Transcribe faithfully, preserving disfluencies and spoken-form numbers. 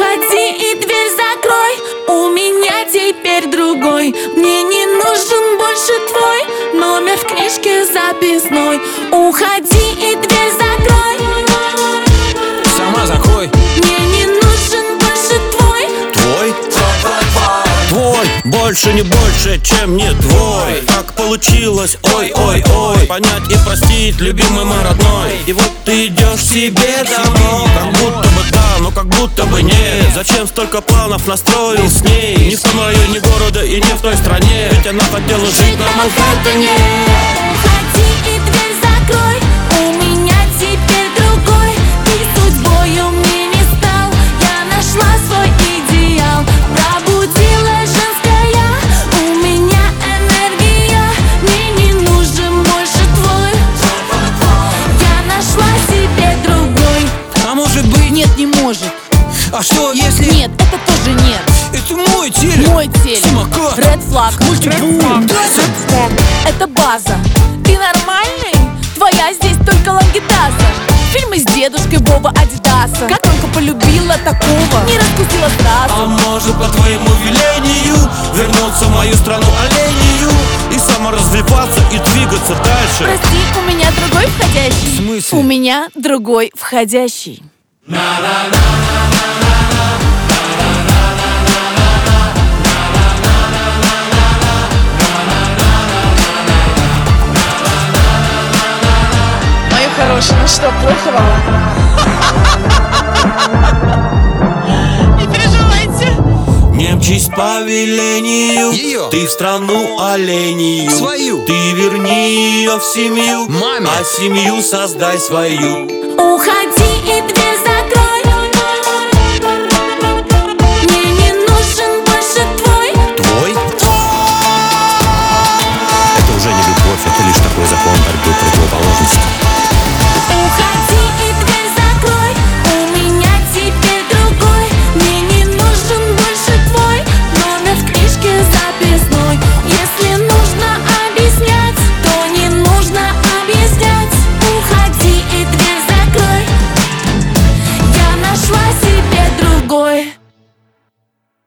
Уходи и дверь закрой, у меня теперь другой. Мне не нужен больше твой номер в книжке записной. Уходи и дверь закрой, сама закрой. мне не нужен больше твой. Твой? Твой, больше не больше, чем не твой. Так получилось, ой-ой-ой. Понять и простить, любимый мой родной. И вот ты идешь себе домой. Как будто бы да, но как будто бы нет. Зачем столько планов настроил с ней? Ни в том районе города и не в той стране. Ведь она хотела жить на Манхэттене. Уходи и дверь закрой, у меня теперь другой. Ты судьбою мне не стал, я нашла свой идеал. Пробудила женская, у меня энергия. Мне не нужен больше твой, я нашла себе другой. А может быть? Нет, не может. А что если? Нет, это тоже нет. Это мой телек. Мой телек. Самокат. Red flag. Мультибум. Это база. Ты нормальный? Твоя здесь только лангитаза. Фильмы с дедушкой Боба Адидаса. Как только полюбила такого, не раскусила А сразу. может по твоему велению вернуться в мою страну оленью и саморазвиваться и двигаться дальше? Прости, у меня другой входящий. В смысле? У меня другой входящий. Мою хорошую, ну что, плохо вам? Не переживайте. Не мчись по велению Ее. ты в страну оленью Свою. Ты верни ее в семью, Маме. а семью создай свою. Уходи